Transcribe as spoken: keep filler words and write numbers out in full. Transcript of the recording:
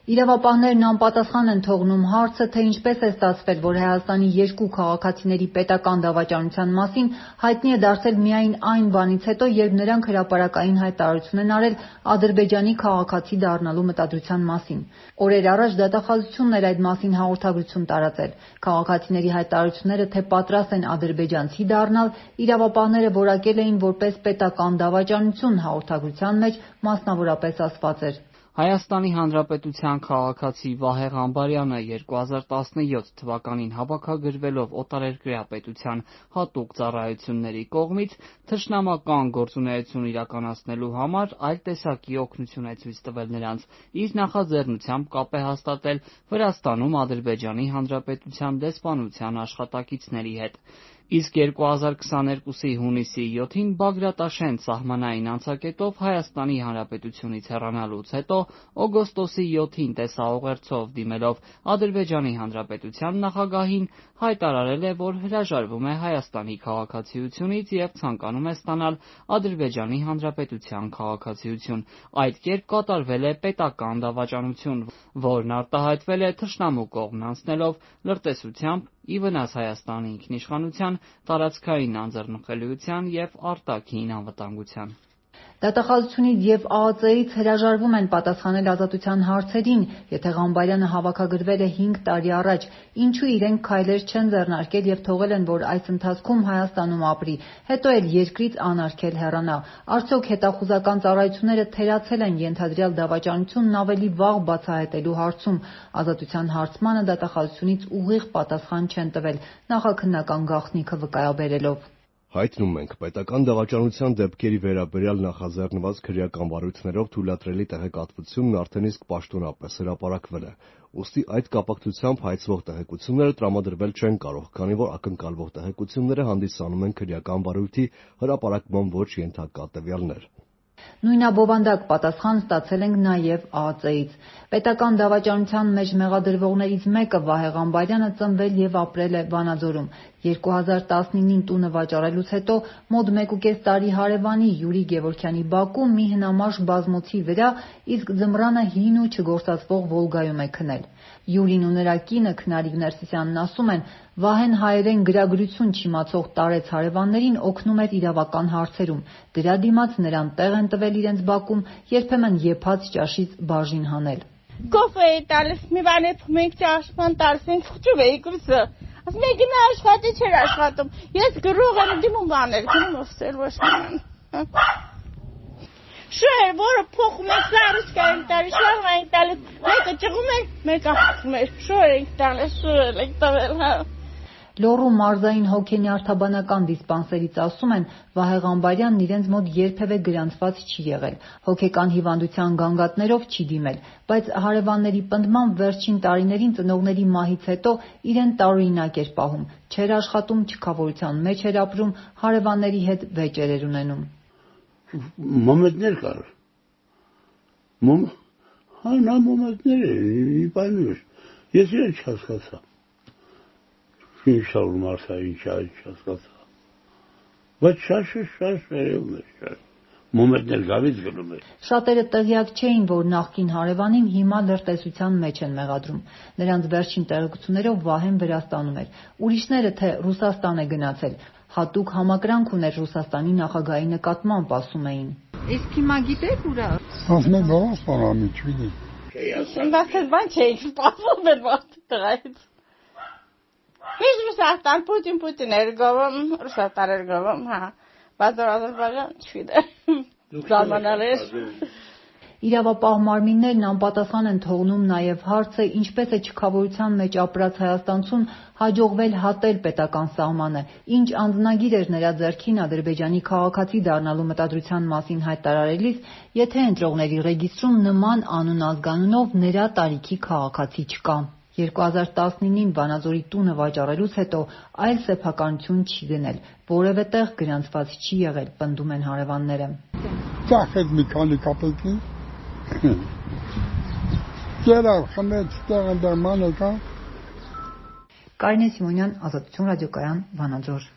Իրավապահներն անպատասխան են թողնում հարցը, թե ինչպես է ստացվել, որ Հայաստանի երկու քաղաքացիների պետական դավաճանության մասին հայտնի է դարձել միայն այն բանից հետո, երբ նրանք հրապարակային հայտարարություն են արել Ադրբեջանի քաղաքացի դառնալու մտադրության մասին։ Օրեր առաջ դատախազությունն էր այդ մասին հաղորդագրություն տարածել։ Քաղաքացիների հայտարարությունները, թե պատրաստ են ադրբեջանցի դառնալ, իրավապահները որակել էին որպես պետական դավաճանություն, հաղորդագրության մեջ մասնավորապես ասված էր. Հայաստանի Հանրապետության քաղաքացի Վահե Ղամբարյանը երկու հազար տասնյոթ թվականին հավաքագրվելով օտարերկրյա պետության հատուկ ծառայությունների կողմից թշնամական գործունեություն իրականացնելու համար այլ տեսակի օգնություն է ցույց տվել նրանց, իր նախաձեռնությամբ կապ է հաստատել Վրաստանում Ադրբեջանի Հանրապետության դեսպանության աշխատակիցների հետ։ Իսկ երկու հազար քսաներկուսի հունիսի յոթին Բագրատաշեն սահմանային անցակետով Հայաստանի Հանրապետությունից հեռանալուց հետո օգոստոսի յոթին տեսաուղերձով դիմելով Ադրբեջանի Հանրապետության նախագահին հայտարարել է, որ հրաժարվում է Հայաստանի քաղաքացիությունից և ցանկանում է ստանալ Ադրբեջանի Հանրապետության քաղաքացիություն։ Այդ կերպ կատարվել է պետական դավաճանություն, որն արտահայտվել է թշնամու կողմն անցնելով լրտեսությամբ ի վնաս Հայաստանի ինքնիշխանության, տարածքային անձեռնխելիության և արտաքին անվտանգության։ Դատախազությունից և Ա Ա Ծ-ից հրաժարվում են պատասխանել ազատության հարցերին, եթե Ղամբարյանը հավաքագրվել է հինգ տարի առաջ, ինչու իրենք քայլեր չեն ձեռնարկել և թողել են, որ այս ընթացքում Հայաստանում ապրի, հետո էլ երկրից անարգել հեռանա։ Արդյոք հետախուզական ծառայությունները թերացել են ենթադրյալ դավաճանությունն ավելի վաղ բացահայտելու հարցում։ Ազատության հարցմանը դատախազությունից ուղիղ պատասխան չեն տվել, նախաքննական գաղտնիքը վկայաբերելով։ Հայտնում ենք, պետական դավաճանության դեպքերի վերաբերյալ նախաձեռնված քրեական վարույթներով թույլատրելի տեղեկատվությունն արդեն իսկ պաշտոնապես հրապարակվել է, ուստի այդ կապակցությամբ հայցվող տեղեկությունները տրամադրվել չեն կարող, քանի որ ակնկալվող տեղեկությունները հանդիսանում են քրեական վարույթի հրապարակման ոչ ենթակա տվյալներ։ Նույնաբովանդակ պատասխան ստացել ենք նաև Ա Ա Ծ-ից։ Պետական դավաճանության մեջ մեղադրվողներից մեկը Վահե Ղամբարյանը ծնվել և ապրել է Վանաձորում։ երկու հազար տասնինին տունը վաճառելուց հետո մոտ մեկուկես տարի հարևանի Յուրի Գևորգյանի բակում մի հնամաշ բազմոցի վրա, իսկ ձմռանը հին ու չգործածվող Վոլգայում է քնել։ Յուրին ու նրա կինը Քնարիկ Ներսիսյանն ասում են, Վահեն հայերեն գրագրություն չիմացող տարեց հարևաններին օգնում էր իրավական հարցերում։ Դրա դիմաց նրան տեղ են տվել իրենց բակում, երբեմն եփած ճաշից բաժին հանել։ Կոֆե էի տալիս, մի բան էփում էինք, ճաշման տալիս էինք, խուճում էի կուրսը։ Ասում էի գնա աշխատի, չէր աշխատում։ Ես գրող եմ, դիմում բաներ, գնում ուսել ոչ մի։ Շուր, որը փոխում ենք սարուսկա ենք տալիս, շուր ենք տալիս, մեկը ճղում էր, մեկը հացում էր, շուր ենք տալիս, շուր ենք տվել, հա։ Լոռու մարզային հոգենյարդաբանական դիսպանսերից ասում են, Վահե Ղամբարյանն իրենց մոտ երբևէ գրանցված չի եղել, հոգեկան հիվանդության գանգատներով չի դիմել, բայց հարևանների պնդմամբ վերջին տարիներին ծնողների մահից հետո իրեն տարօրինակ էր պահում, չէր աշխատում, չքավորության մեջ էր ապրում, հարևանների հետ վեճեր էր ունենում։ Մոմենտներ կար։ Մոմ հա նա մոմենտներ էր, իբանուր։ Ես իրեն չհասկացա։ Ինչ շարում արսա, ինչ չհասկացա։ Բայց շաշ-շաշ վերևում էր։ Մոմենտներ գալիս գնում էր։ Շատերը տեղյակ չէին, որ նախկին հարևանին հիմա լրտեսության մեջ են մեղադրում։ Նրանց վերջին տեղեկություններով Վահեն Վրաստանում էր։ Ուրիշները թե Ռուսաստան է գնացել։ Հատուկ համակրանք ուներ Ռուսաստանի նախագահի նկատմամբ, ասում էին։ Իսկ հիմա գիտեք ուր է։ Ասում են Ռուսաստանի չգիտի։ Ինքնասեր բան չէի սպասում էր վաղ տղայից։ Ես Ռուսաստան Պուտին Պուտին էր գովում, Ռուսաստան էր գովում, հա։ Բայց Ադրբեջան չգիտեմ։ Զարմանալ էր։ Իրավապահ մարմիններն անպատասխան են թողնում նաև հարցը, ինչպես է չքավորության մեջ ապրած հայաստանցուն հաջողվել հատել պետական սահմանը, ինչ անձնագիր էր նրա ձեռքին Ադրբեջանի քաղաքացի դառնալու մտադրության մասին հայտարարելիս, եթե ընտրողների ռեգիստրում նման անուն-ազգանունով նրա տարիքի քաղաքացի չկա։ երկու հազար տասնինին Վանաձորի տունը վաճառելուց հետո այլ սեփականություն չի գնել, որևէ տեղ գրանցված չի եղել, պնդում են հարևանները։ Ծախեց մի քանի կապեկի։ Գերա խմեց տեղը դարմանը կա։ Կարինե Սիմոնյան, Ազատություն ռադիոկայան, Վանաձոր։